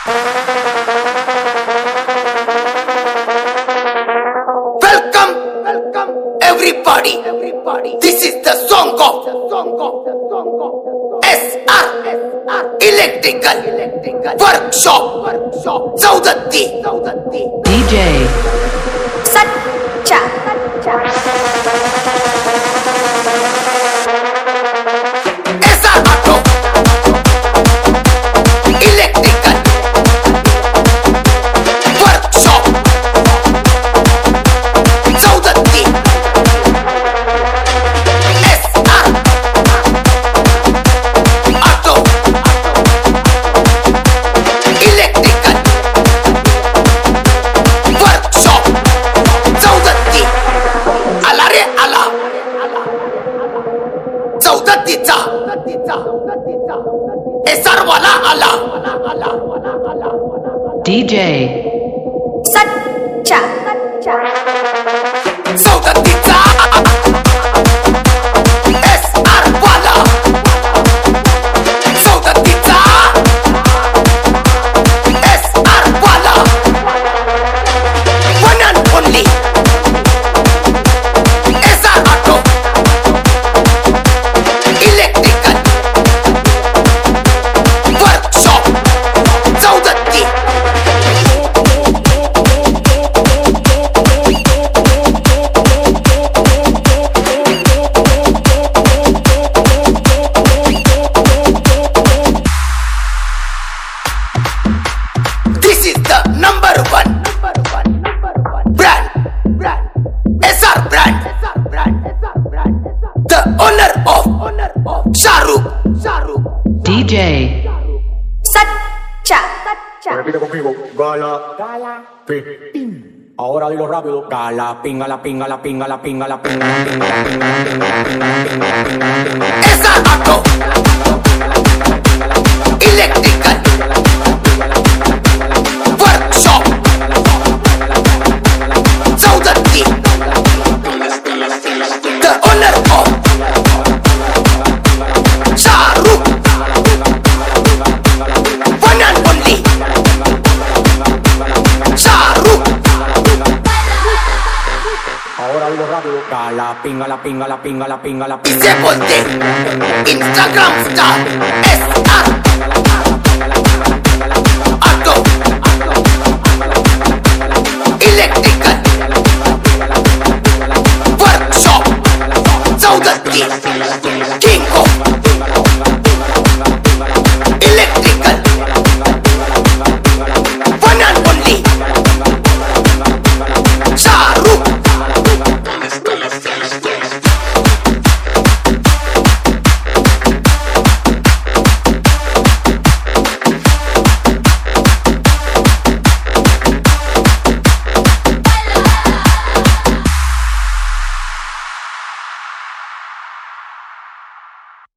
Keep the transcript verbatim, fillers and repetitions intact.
Welcome, welcome, everybody, everybody. This is the song of, the song of, the song of S R Electrical, Electrical Workshop, Workshop. Saudatti, Saudatti. D J Satcha, Satcha. S R Auto Electrical Workshop. Saudatti. S R Auto Electrical Workshop. Saudatti. Alare ala. Saudattiचा S R वाला आला. D J Satcha, Satcha. Saudattiचा S R वाला. Saudattiचा S R वाला. One and only S R Auto Electrical Workshop. Saudatti. This is the number one, number one, number one brand, brand, S R brand, S R brand, S R brand, the owner of, owner of Shahrukh, Shahrukh. D J Satcha, Satcha. Repite conmigo, gala, gala, ping. Ahora dilo rápido, gala, pinga la pinga la pinga la pinga la pinga la pinga la pinga la pinga la pinga la pinga la pinga la pinga la S R Auto Electrical Workshop. Saudatti. The owner of Shahrukh. One and only Shahrukh. Ahora dilo rápido, gala, pinga la pinga la pinga la pinga la Y pinga se ponte Instagram star S R